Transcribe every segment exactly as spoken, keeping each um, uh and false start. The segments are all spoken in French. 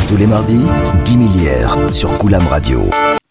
Tous les mardis, Guy Millière sur Coulam Radio.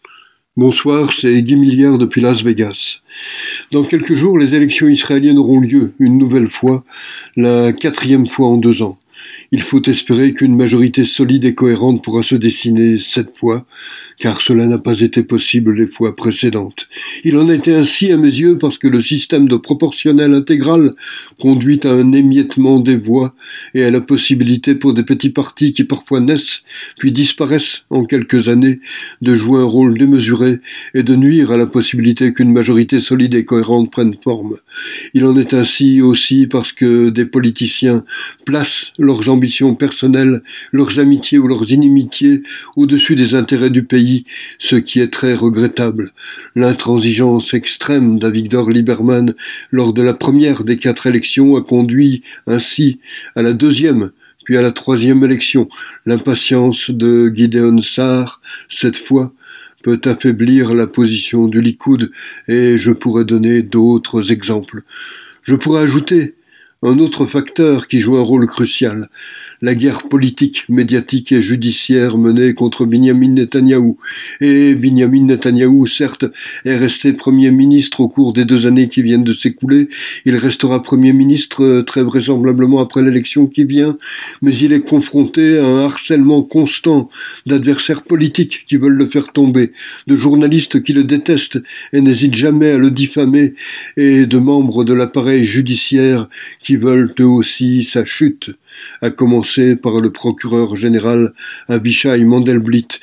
Bonsoir, c'est Guy Millière depuis Las Vegas. Dans quelques jours, les élections israéliennes auront lieu, une nouvelle fois, la quatrième fois en deux ans. Il faut espérer qu'une majorité solide et cohérente pourra se dessiner cette fois, car cela n'a pas été possible les fois précédentes. Il en a été ainsi à mes yeux parce que le système de proportionnel intégral conduit à un émiettement des voix et à la possibilité pour des petits partis qui parfois naissent puis disparaissent en quelques années de jouer un rôle démesuré et de nuire à la possibilité qu'une majorité solide et cohérente prenne forme. Il en est ainsi aussi parce que des politiciens placent leurs ambitions personnelles, leurs amitiés ou leurs inimitiés au-dessus des intérêts du pays, ce qui est très regrettable. L'intransigeance extrême d'Avigdor Lieberman lors de la première des quatre élections a conduit ainsi à la deuxième, puis à la troisième élection. L'impatience de Gideon Sa'ar, cette fois, peut affaiblir la position du Likoud, et je pourrais donner d'autres exemples. Je pourrais ajouter un autre facteur qui joue un rôle crucial, la guerre politique, médiatique et judiciaire menée contre Binyamin Netanyahou. Et Binyamin Netanyahou, certes, est resté Premier ministre au cours des deux années qui viennent de s'écouler. Il restera Premier ministre très vraisemblablement après l'élection qui vient, mais il est confronté à un harcèlement constant d'adversaires politiques qui veulent le faire tomber, de journalistes qui le détestent et n'hésitent jamais à le diffamer, et de membres de l'appareil judiciaire qui veulent eux aussi sa chute, à commencer par le procureur général Abishai Mandelblit,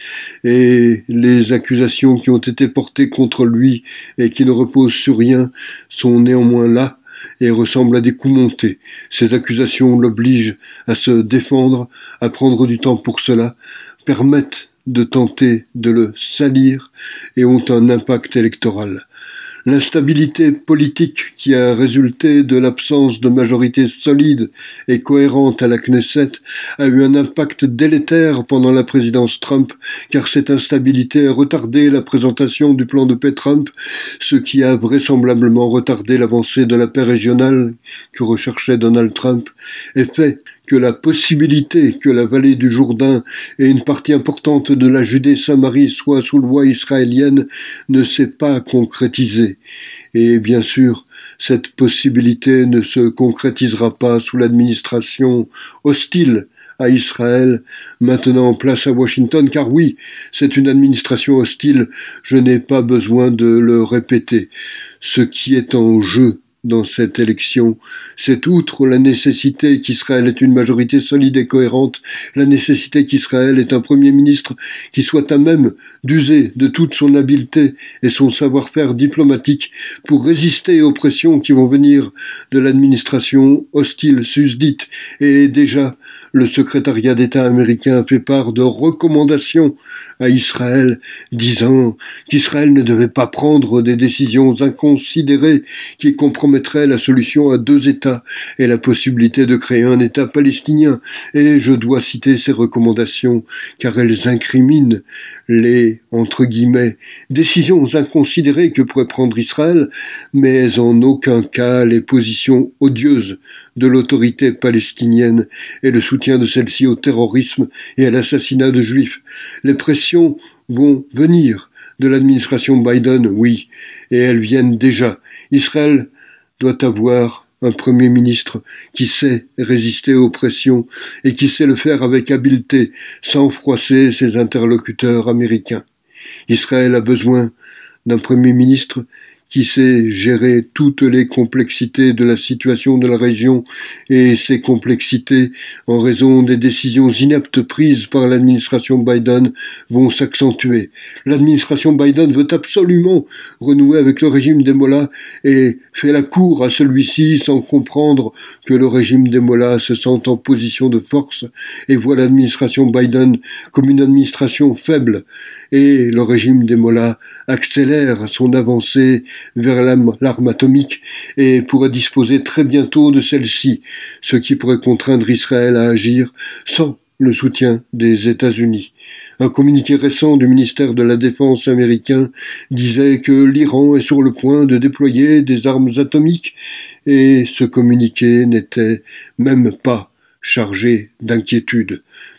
et les accusations qui ont été portées contre lui et qui ne reposent sur rien sont néanmoins là et ressemblent à des coups montés. Ces accusations l'obligent à se défendre, à prendre du temps pour cela, permettent de tenter de le salir et ont un impact électoral. L'instabilité politique qui a résulté de l'absence de majorité solide et cohérente à la Knesset a eu un impact délétère pendant la présidence Trump, car cette instabilité a retardé la présentation du plan de paix Trump, ce qui a vraisemblablement retardé l'avancée de la paix régionale que recherchait Donald Trump, et fait que la possibilité que la vallée du Jourdain et une partie importante de la Judée-Samarie soient sous loi israélienne ne s'est pas concrétisée. Et bien sûr, cette possibilité ne se concrétisera pas sous l'administration hostile à Israël, maintenant en place à Washington, car oui, c'est une administration hostile, je n'ai pas besoin de le répéter. Ce qui est en jeu dans cette élection, c'est outre la nécessité qu'Israël ait une majorité solide et cohérente, la nécessité qu'Israël ait un Premier ministre qui soit à même d'user de toute son habileté et son savoir-faire diplomatique pour résister aux pressions qui vont venir de l'administration hostile susdite. Et déjà, le secrétariat d'État américain fait part de recommandations à Israël, disant qu'Israël ne devait pas prendre des décisions inconsidérées qui compromettraient la solution à deux États et la possibilité de créer un État palestinien. Et je dois citer ces recommandations car elles incriminent les, entre guillemets, décisions inconsidérées que pourrait prendre Israël, mais en aucun cas les positions odieuses de l'autorité palestinienne et le soutien de celle-ci au terrorisme et à l'assassinat de juifs. Les pressions vont venir de l'administration Biden, oui, et elles viennent déjà. Israël doit avoir un Premier ministre qui sait résister aux pressions et qui sait le faire avec habileté, sans froisser ses interlocuteurs américains. Israël a besoin d'un Premier ministre qui sait gérer toutes les complexités de la situation de la région, et ces complexités, en raison des décisions ineptes prises par l'administration Biden, vont s'accentuer. L'administration Biden veut absolument renouer avec le régime des Mollahs et fait la cour à celui-ci sans comprendre que le régime des Mollahs se sent en position de force et voit l'administration Biden comme une administration faible. Et le régime des Mollahs accélère son avancée vers l'arme atomique et pourrait disposer très bientôt de celle-ci, ce qui pourrait contraindre Israël à agir sans le soutien des États-Unis. Un communiqué récent du ministère de la Défense américain disait que l'Iran est sur le point de déployer des armes atomiques, et ce communiqué n'était même pas chargé d'inquiétude.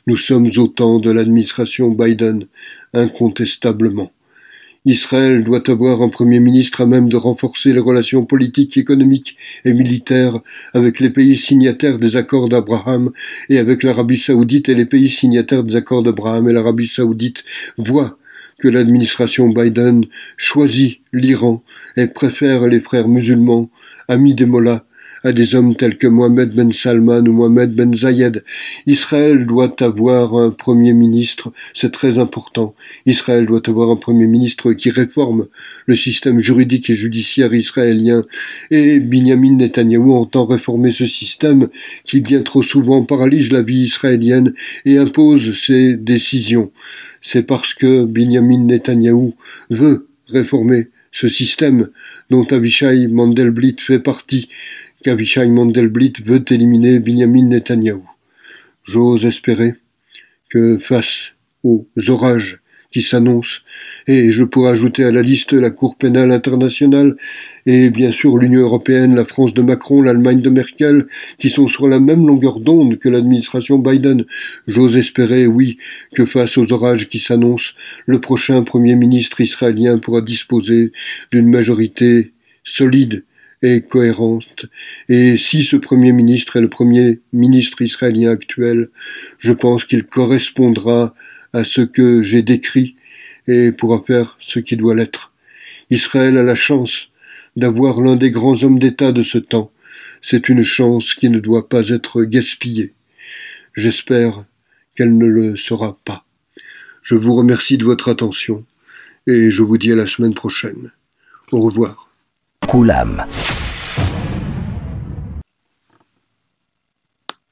Nous sommes au temps de l'administration Biden, incontestablement. Israël doit avoir un Premier ministre à même de renforcer les relations politiques, économiques et militaires avec les pays signataires des accords d'Abraham et avec l'Arabie saoudite, et les pays signataires des accords d'Abraham et l'Arabie saoudite voient que l'administration Biden choisit l'Iran et préfère les frères musulmans, amis des mollahs, à des hommes tels que Mohammed ben Salman ou Mohammed ben Zayed. Israël doit avoir un Premier ministre, c'est très important. Israël doit avoir un Premier ministre qui réforme le système juridique et judiciaire israélien. Et Binyamin Netanyahou entend réformer ce système qui bien trop souvent paralyse la vie israélienne et impose ses décisions. C'est parce que Binyamin Netanyahou veut réformer ce système dont Avishai Mandelblit fait partie, qu'Avishai Mandelblit veut éliminer Binyamin Netanyahou. J'ose espérer que face aux orages qui s'annoncent, et je pourrais ajouter à la liste la Cour pénale internationale, et bien sûr l'Union européenne, la France de Macron, l'Allemagne de Merkel, qui sont sur la même longueur d'onde que l'administration Biden, j'ose espérer, oui, que face aux orages qui s'annoncent, le prochain Premier ministre israélien pourra disposer d'une majorité solide et cohérente. Et si ce Premier ministre est le Premier ministre israélien actuel, je pense qu'il correspondra à ce que j'ai décrit et pourra faire ce qui doit l'être. Israël a la chance d'avoir l'un des grands hommes d'État de ce temps. C'est une chance qui ne doit pas être gaspillée. J'espère qu'elle ne le sera pas. Je vous remercie de votre attention et je vous dis à la semaine prochaine. Au revoir. Koulam.